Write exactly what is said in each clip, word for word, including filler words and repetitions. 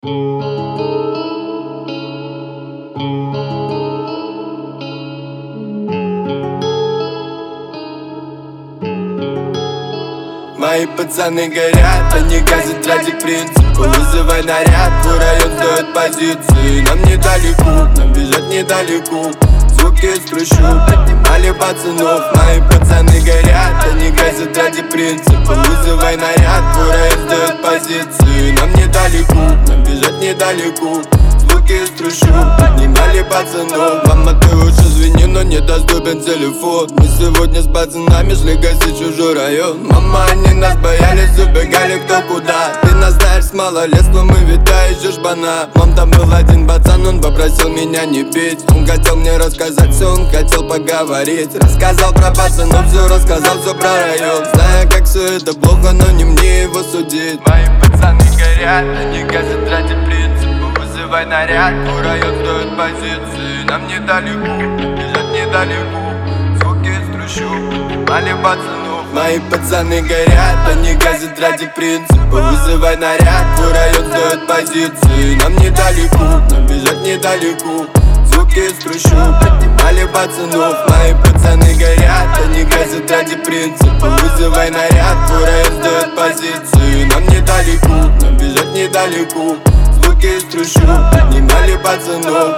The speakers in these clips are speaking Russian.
Мои пацаны горят, они газят ради принципа. Вызывай наряд, твой район сдает позиции. Нам недалеко, нам бежать недалеко. Звуки из трущоб поднимали пацанов. Мои пацаны горят, они газят ради принципа. Вызывай наряд, твой район сдает позиции. Нам недалеко, нам бежать недалеко. Звуки из трущоб поднимали пацанов. Мама, ты лучше звени, но недоступен телефон. Мы сегодня с пацанами шли гасить чужой район. Мама, они нас боялись, убегали кто куда. Ты нас знаешь с малолетства, мы витая еще жбана. Мам, там был один пацан, он попросил меня не пить. Он хотел мне рассказать все, он хотел поговорить. Рассказал про пацанов, все рассказал, все про район. Знаю, как все это плохо, но не мне его судить. Мои пацаны горят, они газят ради принципа. Вызывай наряд, твой район сдает позиции. Нам недалеко, бежать недалеко. Звуки из трущоб поднимали пацанов. Мои пацаны горят, они газят ради принципа. Вызывай наряд, твой район сдает позиции. Нам недалеко, нам бежать недалеко. Звуки из трущоб поднимали пацанов. Мои пацаны горят, они газят ради принципа. Вызывай наряд, твой район сдает позиции. Нам недалеко, нам бежать недалеко. Звуки из трущоб поднимали пацанов.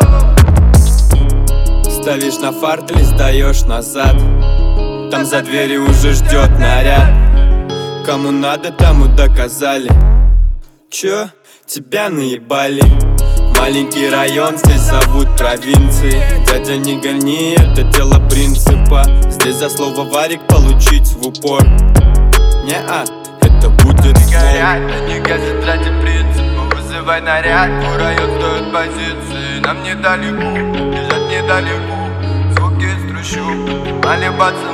Ставишь на фарт или сдаешь назад. Там за дверью уже ждет наряд. Кому надо, тому доказали. Чё? Тебя наебали. Маленький район, здесь зовут провинцией. Дядя, не гони, это дело принципа. Здесь за слово варик получить в упор. Не-а, это будет не горят, они газят ради принципа. Вызывай наряд, твой район сдает позиции. Нам недалеко, бежать недалеко. Звуки из трущоб поднимали пацаны.